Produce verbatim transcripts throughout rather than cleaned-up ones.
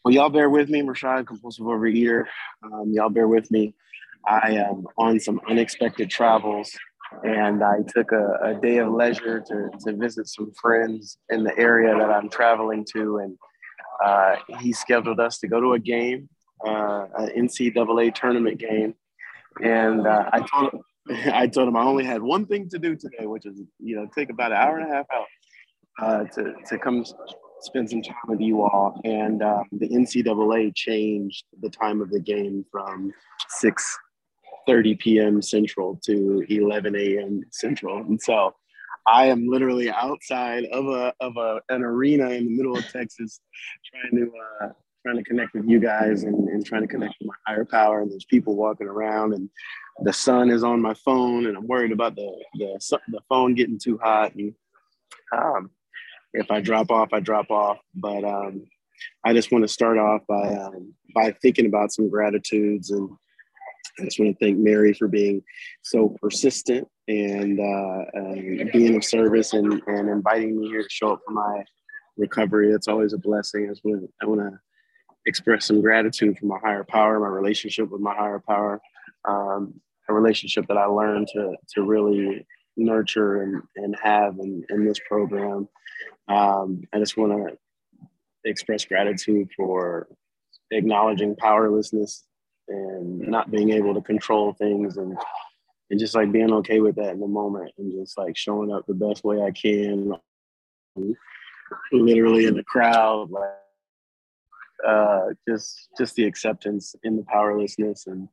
Well, y'all bear with me, Rashad, compulsive overeater. Um, y'all bear with me. I am on some unexpected travels, and I took a, a day of leisure to, to visit some friends in the area that I'm traveling to, and uh, he scheduled us to go to a game, uh, an N C double A tournament game, and uh, I told him, I told him I only had one thing to do today, which is you know take about an hour and a half out uh, to to come spend some time with you all. And uh, the N C double A changed the time of the game from six thirty p m. Central to eleven a m. Central, and so I am literally outside of a of a an arena in the middle of Texas, trying to uh, trying to connect with you guys and, and trying to connect with my higher power. And there's people walking around, and the sun is on my phone, and I'm worried about the the the phone getting too hot. And um, if I drop off, I drop off. But um, I just want to start off by um, by thinking about some gratitudes, and I just want to thank Mary for being so persistent and, uh, and being of service and, and inviting me here to show up for my recovery. It's always a blessing. I just want to, I want to express some gratitude for my higher power, my relationship with my higher power, um, a relationship that I learned to to really nurture and, and have in, in this program. Um, I just want to express gratitude for acknowledging powerlessness and not being able to control things, and and just like being okay with that in the moment and just like showing up the best way I can, literally in the crowd, like uh, just just the acceptance in the powerlessness, and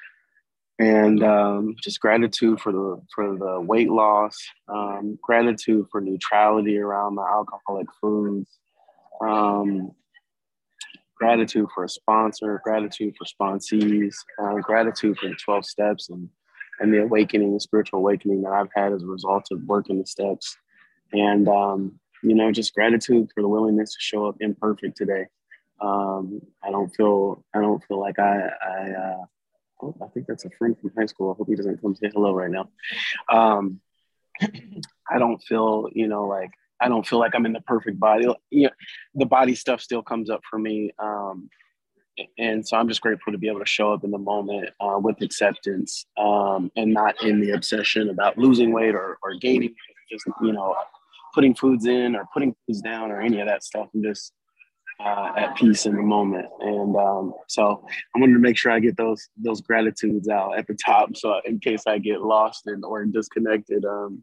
and um, just gratitude for the for the weight loss, um, gratitude for neutrality around the alcoholic foods, um, gratitude for a sponsor, gratitude for sponsees, uh, gratitude for the twelve steps and, and the awakening, the spiritual awakening that I've had as a result of working the steps. And, um, you know, just gratitude for the willingness to show up imperfect today. Um, I don't feel, I don't feel like I, I, uh, oh, I think that's a friend from high school. I hope he doesn't come say hello right now. Um, I don't feel, you know, like I don't feel like I'm in the perfect body. You know, the body stuff still comes up for me. Um, and so I'm just grateful to be able to show up in the moment uh, with acceptance um, and not in the obsession about losing weight or, or gaining weight, or just, you know, putting foods in or putting foods down or any of that stuff. I'm just uh, at peace in the moment. And um, so I wanted to make sure I get those those gratitudes out at the top. So in case I get lost and or disconnected, um,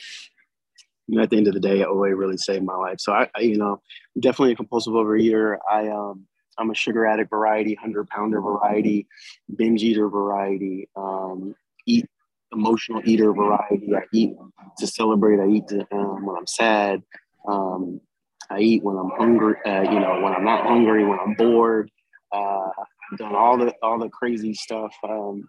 you know, at the end of the day, O A really saved my life. So I, I you know, definitely a compulsive overeater. I, um, I'm a sugar addict variety, hundred pounder variety, binge eater variety, um, eat emotional eater variety. I eat to celebrate. I eat to, um, when I'm sad. Um, I eat when I'm hungry. Uh, you know, when I'm not hungry, when I'm bored. Uh, I've done all the all the crazy stuff. Um,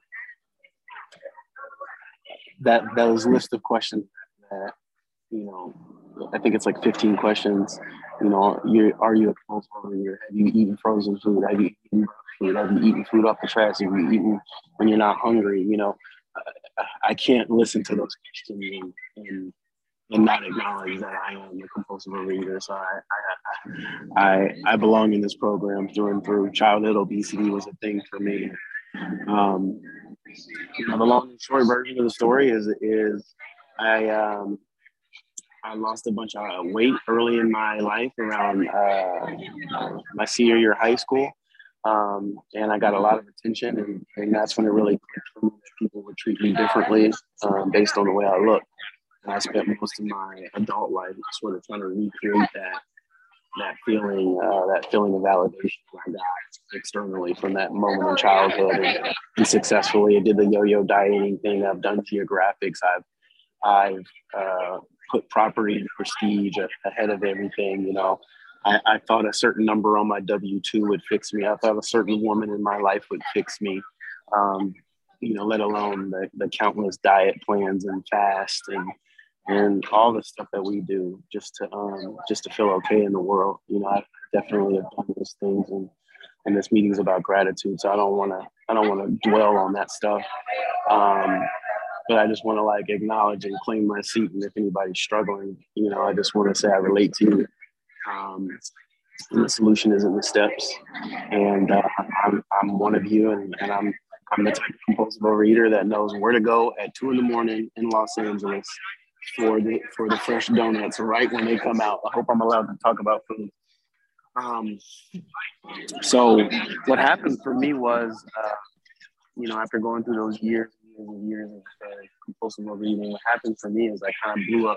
that those list of questions that you know, I think it's like fifteen questions. You know, you are you a compulsive overeater? Have you eaten frozen food? Have you eaten food? Have you eaten food off the trash? Have you eaten when you're not hungry? You know, I, I can't listen to those questions and, and and not acknowledge that I am a compulsive overeater. So I, I I I belong in this program through and through. Childhood obesity was a thing for me. Um, you know, the long and short version of the story is is I um, I lost a bunch of weight early in my life around uh, my senior year of high school. Um, and I got a lot of attention, and, and that's when it really clicked for me that people would treat me differently um, based on the way I look. And I spent most of my adult life sort of trying to recreate that that feeling, uh, that feeling of validation I got externally from that moment in childhood, and, and successfully I did the yo-yo dieting thing. I've done geographics. I've I've uh, put property and prestige ahead of everything. You know, I, I thought a certain number on my W two would fix me. I thought a certain woman in my life would fix me. Um, you know, let alone the, the countless diet plans and fast and and all the stuff that we do just to um, just to feel okay in the world. You know, I definitely have done those things, and and this meeting's about gratitude. So I don't want to I don't want to dwell on that stuff. Um, but I just want to like acknowledge and claim my seat. And if anybody's struggling, you know, I just want to say I relate to you. Um, And the solution is in the steps. And uh, I'm, I'm one of you, and, and I'm, I'm the type of compulsive overeater that knows where to go at two in the morning in Los Angeles for the for the fresh donuts right when they come out. I hope I'm allowed to talk about food. Um, so what happened for me was, uh, you know, after going through those years, years and years of uh, compulsive overeating, what happened for me is I kind of blew up.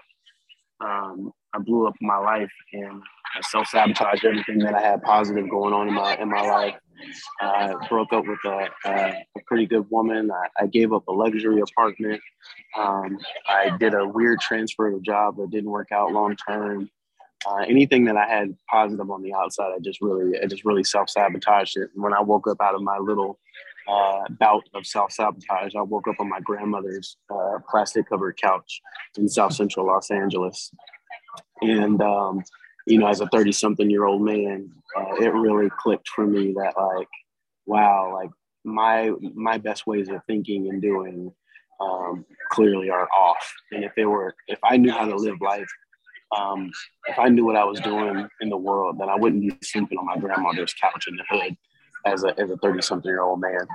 Um, I blew up my life, and I self-sabotaged everything that I had positive going on in my in my life. I uh, broke up with a, a, a pretty good woman. I, I gave up a luxury apartment. Um, I did a weird transfer of job that didn't work out long term. Uh, anything that I had positive on the outside, I just really, I just really self-sabotaged it. And when I woke up out of my little uh, bout of self-sabotage, I woke up on my grandmother's uh, plastic-covered couch in South Central Los Angeles. And, um, you know, as a thirty-something-year-old man, uh, it really clicked for me that, like, wow, like my my best ways of thinking and doing um, clearly are off. And if they were, if I knew how to live life, Um, if I knew what I was doing in the world, then I wouldn't be sleeping on my grandmother's couch in the hood as a as a thirty something year old man.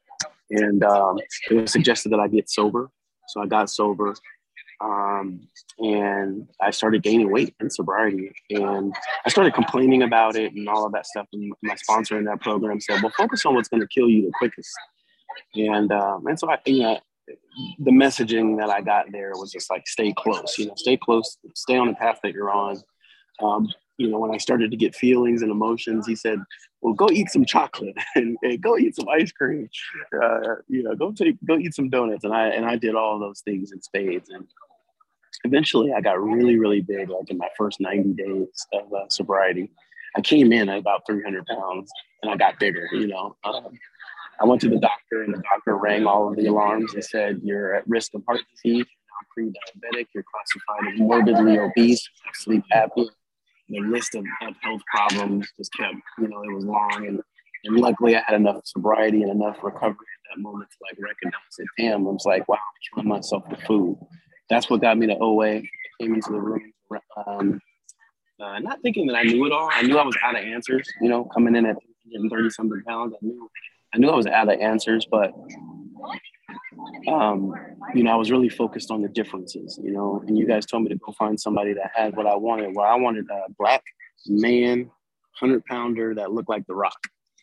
And um, it was suggested that I get sober, so I got sober, um, and I started gaining weight in sobriety, and I started complaining about it and all of that stuff. And my sponsor in that program said, "Well, focus on what's going to kill you the quickest." And um, and so I, you know, the messaging that I got there was just like, stay close, you know, stay close, stay on the path that you're on. Um, you know, when I started to get feelings and emotions, he said, well, go eat some chocolate and, and go eat some ice cream. Uh, you know, go take, go eat some donuts. And I, and I did all of those things in spades. And eventually I got really, really big, like in my first ninety days of uh, sobriety. I came in at about three hundred pounds and I got bigger, you know. Um, I went to the doctor, and the doctor rang all of the alarms and said, you're at risk of heart disease, you're now pre-diabetic, you're classified as morbidly obese, sleep apnea. The list of, of health problems just kept, you know, it was long. And, and luckily I had enough sobriety and enough recovery at that moment to like recognize it. Damn, I was like, wow, I'm killing myself with food. That's what got me to O A. I came into the room, um, uh, not thinking that I knew it all. I knew I was out of answers, you know, coming in at three hundred thirty something pounds. I knew I knew I was out of answers, but, um, you know, I was really focused on the differences, you know, and you guys told me to go find somebody that had what I wanted. Well, I wanted a black man, hundred pounder that looked like The Rock.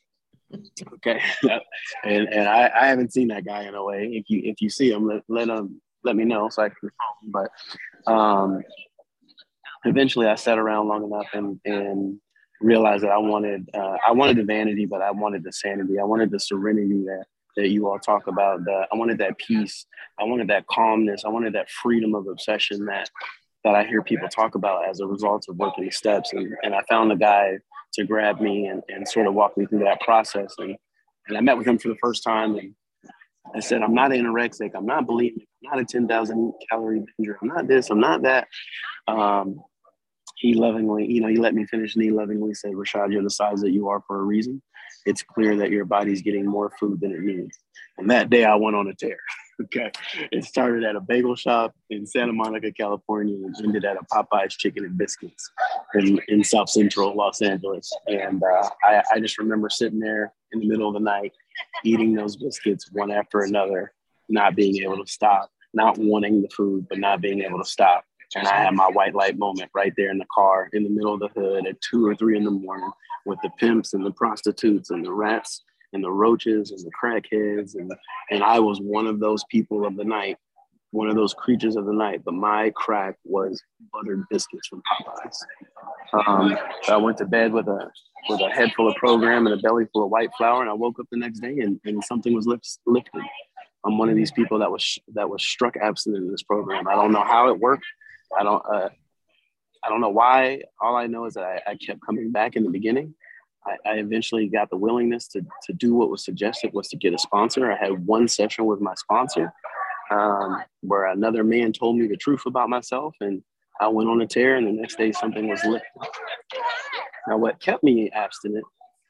Okay. and and I, I haven't seen that guy in a way. If you, if you see him, let, let him, let me know so I can phone. But, um, eventually I sat around long enough and, and, realized that I wanted, uh, I wanted the vanity, but I wanted the sanity. I wanted the serenity that, that you all talk about. The, I wanted that peace. I wanted that calmness. I wanted that freedom of obsession that, that I hear people talk about as a result of working the steps. And, and I found a guy to grab me and, and sort of walk me through that process. And, and I met with him for the first time. And I said, I'm not anorexic. I'm not bulimic. I'm not a ten thousand calorie binger. I'm not this. I'm not that. Um, He lovingly, you know, he let me finish and he lovingly said, Rashad, you're the size that you are for a reason. It's clear that your body's getting more food than it needs. And that day I went on a tear. Okay. It started at a bagel shop in Santa Monica, California, and ended at a Popeye's Chicken and Biscuits in, in South Central Los Angeles. And uh, I, I just remember sitting there in the middle of the night, eating those biscuits one after another, not being able to stop, not wanting the food, but not being able to stop. And I had my white light moment right there in the car in the middle of the hood at two or three in the morning with the pimps and the prostitutes and the rats and the roaches and the crackheads. And, and I was one of those people of the night, one of those creatures of the night. But my crack was buttered biscuits from Popeyes. Um, so I went to bed with a with a head full of program and a belly full of white flour. And I woke up the next day and, and something was lift, lifted. I'm one of these people that was that was struck abstinent in this program. I don't know how it worked. I don't, uh, I don't know why. All I know is that I, I kept coming back in the beginning. I, I eventually got the willingness to to do what was suggested, was to get a sponsor. I had one session with my sponsor um, where another man told me the truth about myself, and I went on a tear. And the next day, something was lifted. Now, what kept me abstinent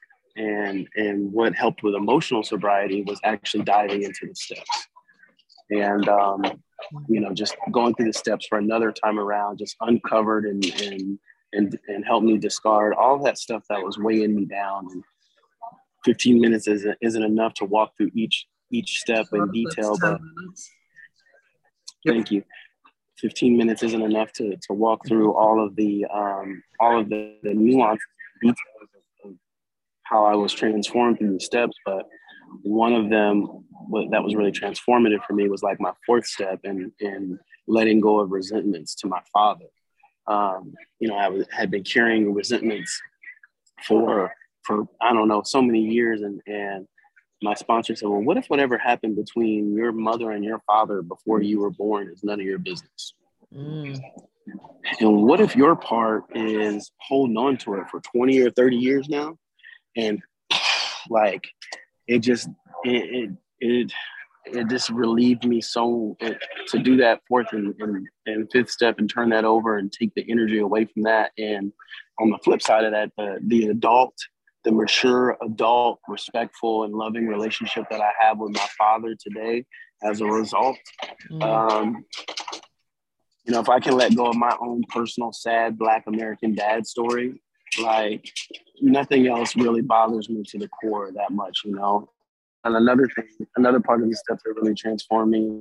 and and what helped with emotional sobriety was actually diving into the steps. And um, you know, just going through the steps for another time around, just uncovered and and and, and help me discard all that stuff that was weighing me down. And fifteen minutes isn't, isn't enough to walk through each each step in detail, but thank you. fifteen minutes isn't enough to to walk through all of the um, all of the, the nuances and details of, of how I was transformed through the steps. But one of them that was really transformative for me was like my fourth step in in letting go of resentments to my father. Um, you know, I was, had been carrying resentments for for I don't know so many years, and and my sponsor said, well, what if whatever happened between your mother and your father before you were born is none of your business? Mm. And what if your part is holding on to it for twenty or thirty years now? And like, it just, it, it, it, it just relieved me so it, to do that fourth and, and, and fifth step and turn that over and take the energy away from that. And on the flip side of that, the, the adult, the mature adult, respectful and loving relationship that I have with my father today as a result. Mm. Um, you know, if I can let go of my own personal sad Black American dad story, like nothing else really bothers me to the core that much, you know. And another thing, another part of the steps that really transformed me,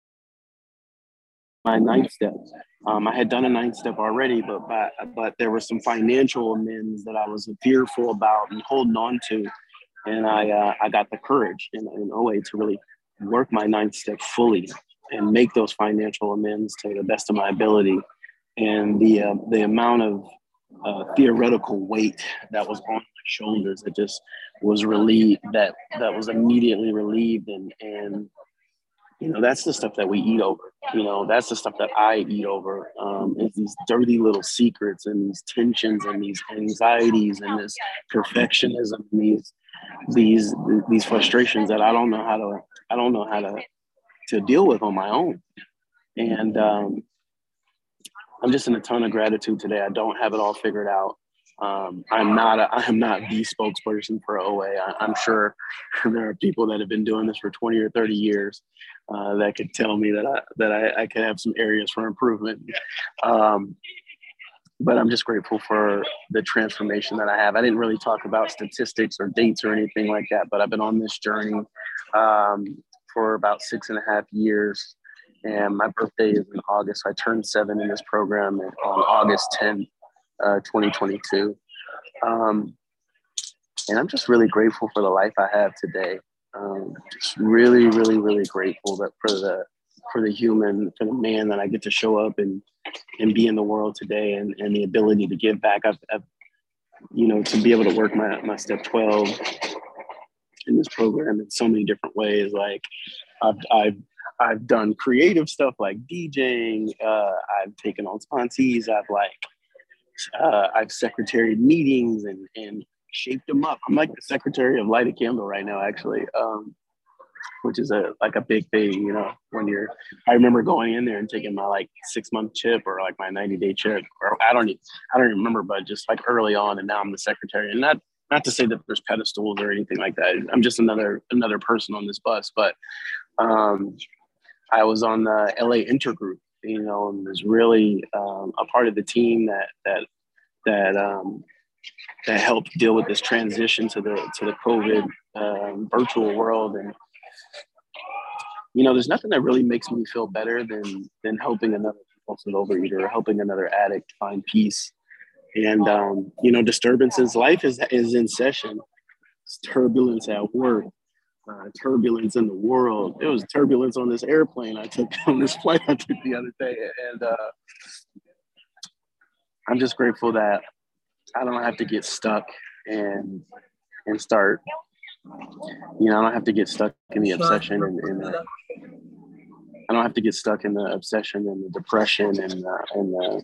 my ninth step. Um, I had done a ninth step already, but, but but there were some financial amends that I was fearful about and holding on to, and I uh, I got the courage in, in O A to really work my ninth step fully and make those financial amends to the best of my ability. And the uh, the amount of uh, theoretical weight that was on my shoulders that just was relieved, that that was immediately relieved, and and you know, that's the stuff that we eat over. You know, that's the stuff that I eat over. Um, it's these dirty little secrets and these tensions and these anxieties and this perfectionism, and these these these frustrations that I don't know how to I don't know how to to deal with on my own. And um, I'm just in a ton of gratitude today. I don't have it all figured out. Um, I'm not a, I'm not the spokesperson for O A. I, I'm sure there are people that have been doing this for twenty or thirty years uh, that could tell me that I, that I, I could have some areas for improvement. Um, but I'm just grateful for the transformation that I have. I didn't really talk about statistics or dates or anything like that, but I've been on this journey um, for about six and a half years. And my birthday is in August. I turned seven in this program on August tenth. Uh, twenty twenty-two. Um, and I'm just really grateful for the life I have today. Um, just really, really, really grateful that for the for the human, for the man that I get to show up and and be in the world today, and, and the ability to give back. I've, I've, you know, to be able to work my, my step twelve in this program in so many different ways. Like I've, I've I've done creative stuff like DJing. Uh, I've taken on sponsees. I've like Uh, I've secretaried meetings and, and shaped them up. I'm like the secretary of Light a Candle right now, actually, um, which is a like a big thing, you know, when you're, I remember going in there and taking my like six month chip or like my ninety day chip, or I don't even, I don't even remember, but just like early on, and now I'm the secretary. And not, not to say that there's pedestals or anything like that. I'm just another, another person on this bus, but um, I was on the L A Intergroup, you know, and was really um, a part of the team that that that um, that helped deal with this transition to the to the COVID um, virtual world. And you know, there's nothing that really makes me feel better than than helping another compulsive overeater or helping another addict find peace. And um, you know, disturbances. Life is is in session. It's turbulence at work. Uh, turbulence in the world. There was turbulence on this airplane I took on this flight I took the other day, and uh, I'm just grateful that I don't have to get stuck and and start. You know, I don't have to get stuck in the obsession and, and uh, I don't have to get stuck in the obsession and the depression and uh, and the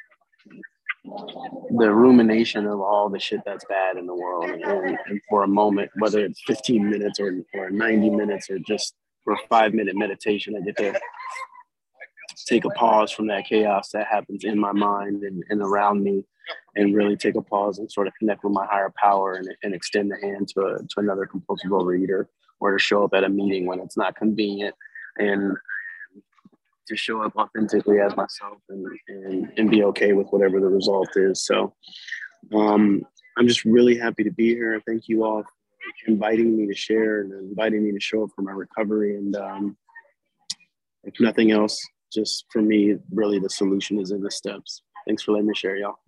the rumination of all the shit that's bad in the world. And, and for a moment, whether it's fifteen minutes or, or ninety minutes or just for a five minute meditation, I get to take a pause from that chaos that happens in my mind and, and around me, and really take a pause and sort of connect with my higher power, and, and extend the hand to, a, to another compulsive overeater, or to show up at a meeting when it's not convenient, and to show up authentically as myself and, and, and be okay with whatever the result is. So um, I'm just really happy to be here. Thank you all for inviting me to share and inviting me to show up for my recovery. And um, if nothing else, just for me, really the solution is in the steps. Thanks for letting me share, y'all.